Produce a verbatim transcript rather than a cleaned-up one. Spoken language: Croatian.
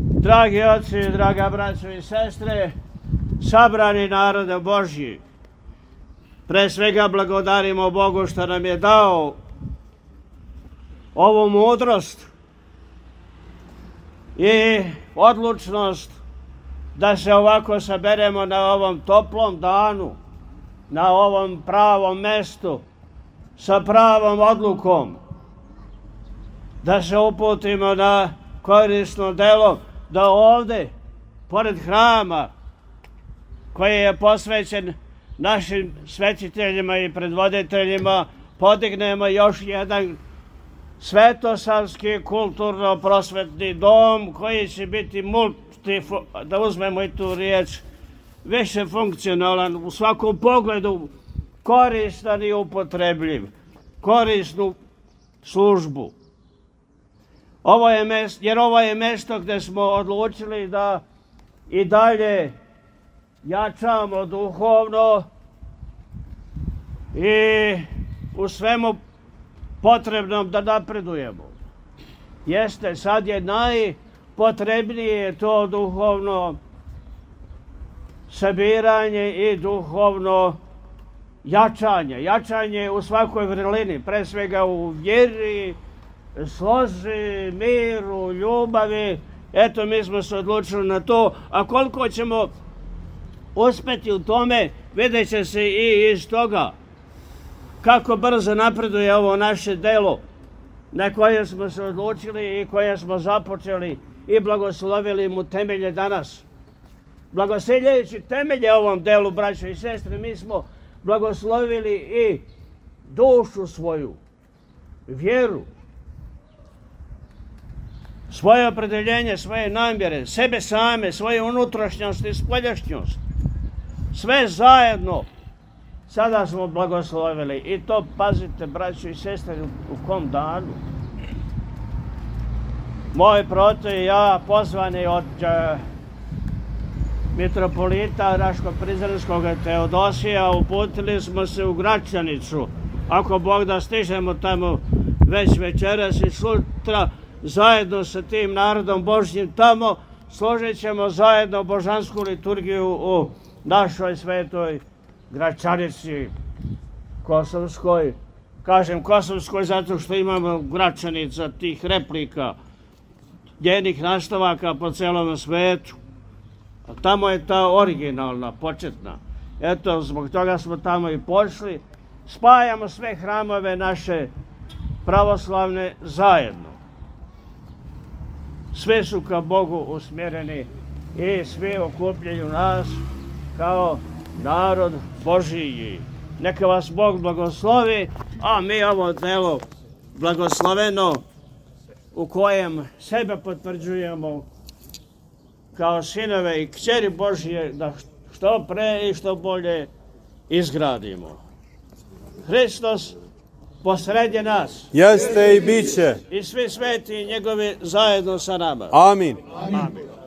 Dragi oci, draga braćo i sestre, sabrani narode Božji, pre svega blagodarimo Bogu što nam je dao ovu mudrost i odlučnost da se ovako saberemo na ovom toplom danu, na ovom pravom mestu, sa pravom odlukom, da se uputimo na korisno delo, da ovde, pored hrama, koji je posvećen našim svetiteljima i predvoditeljima, podignemo još jedan svetosavski kulturno-prosvetni dom koji će biti multi, da uzmemo i tu riječ, više funkcionalan, u svakom pogledu koristan i upotrebljiv, korisnu službu. Ovo je mesto, jer ovo je mesto gdje smo odlučili da i dalje jačamo duhovno i u svemu potrebnom da napredujemo. Jeste, sad je najpotrebnije to duhovno sabiranje i duhovno jačanje. Jačanje u svakoj vrlini, pre svega u vjeri, slozi, miru, ljubavi. Eto, mi smo se odlučili na to, a koliko ćemo uspjeti u tome, vidjet će se i iz toga kako brzo napreduje ovo naše delo na koje smo se odlučili i koje smo započeli i blagoslovili mu temelje danas. Blagoseljajući temelje ovom delu, braćo i sestre, mi smo blagoslovili i dušu svoju, vjeru, svoje opredeljenje, svoje namjere, sebe same, svoje unutrašnjost i spoljašnjost. Sve zajedno sada smo blagoslovili. I to, pazite, braćo i sestre, u kom danu. Moj proto i ja, pozvani od uh, mitropolita Raško-Prizrenskog Teodosija, uputili smo se u Gračanicu. Ako Bog da stižemo tamo već večeras i sutra, zajedno sa tim narodom Božjim tamo, složit ćemo zajedno božansku liturgiju u našoj svetoj Gračanici Kosovskoj. Kažem Kosovskoj zato što imamo Gračanica, tih replika, njenih nastavaka po celom svetu. A tamo je ta originalna, početna. Eto, zbog toga smo tamo i pošli. Spajamo sve hramove naše pravoslavne zajedno. Sve su ka Bogu usmjereni i svi okupljaju nas kao narod Božiji. Neka vas Bog blagoslovi, a mi ovo delo blagosloveno u kojem sebe potvrđujemo kao sinove i kćeri Božije da što pre i što bolje izgradimo. Hristos posredje nas. Jeste i bit će. I svi sveti njegovi zajedno sa nama. Amin. Amin.